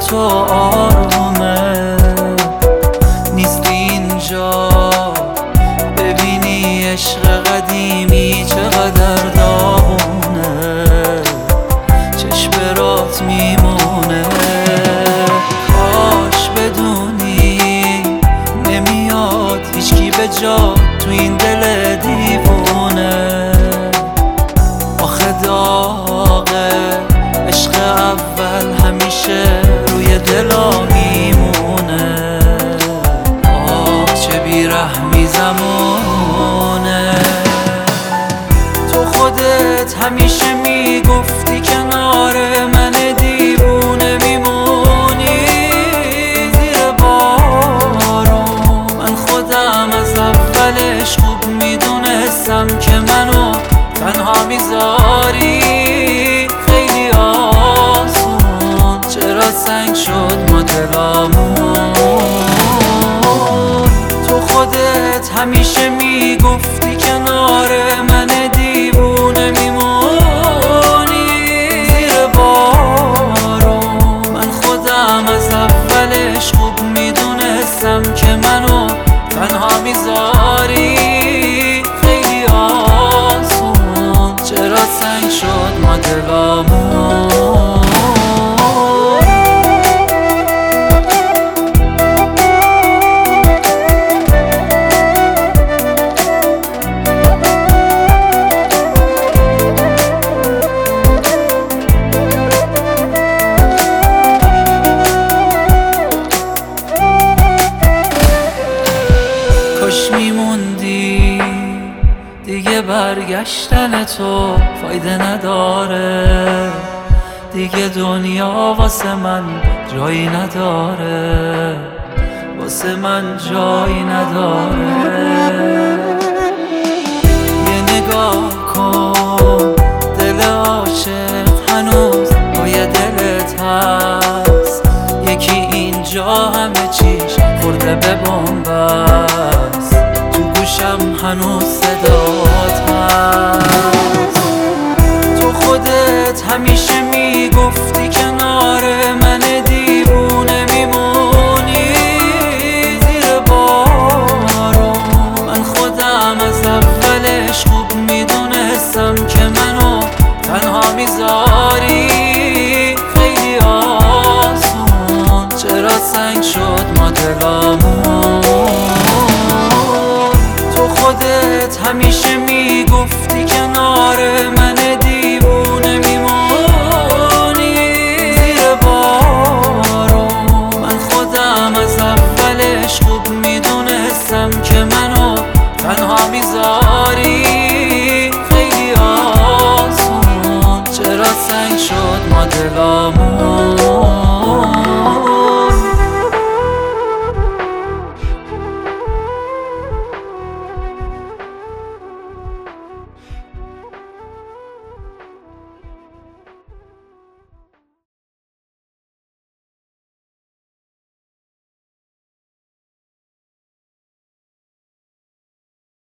تو آرومه نیستی اینجا ببینی عشق قدیمی چقدر داغونه چشم برات میمونه کاش بدونی نمیاد هیچکی به جا تو این دل دیوونه آخه داغه عشق اول همیشه روی دلا میمونه چه بیرحمی زمونه تو خودت همیشه میگفتی کنار من دیوونه میمونی زیر بارون من خودم از اولش خوب میدونستم که منو تنها میذاری خیلی آسون چرا سنگ شد ما دلامون خودت همیشه میگفتی کنار من دیوونه میمونی زیر بارون من خودم از اولش خوب میدونستم که منو تنها میذاری خیلی آسون چرا سنگ شد ما دلامون کاش میموندی دیگه برگشتن تو فایده نداره دیگه دنیا واسه من جایی نداره واسه من جایی نداره یه نگاه کن دل عاشق هنوز پای دلت هست یکی اینجا همه چیش خورده به بنبست تو گوشم هنوز صدات هست تو خودت همیشه میگفتی کنار من دیوونه میمونی زیر بارون من خودم از اولش خوب میدونستم که منو تنها میذاری خیلی آسون چرا سنگ شد ما دلامون تو خودت همیشه میگفتی کنار من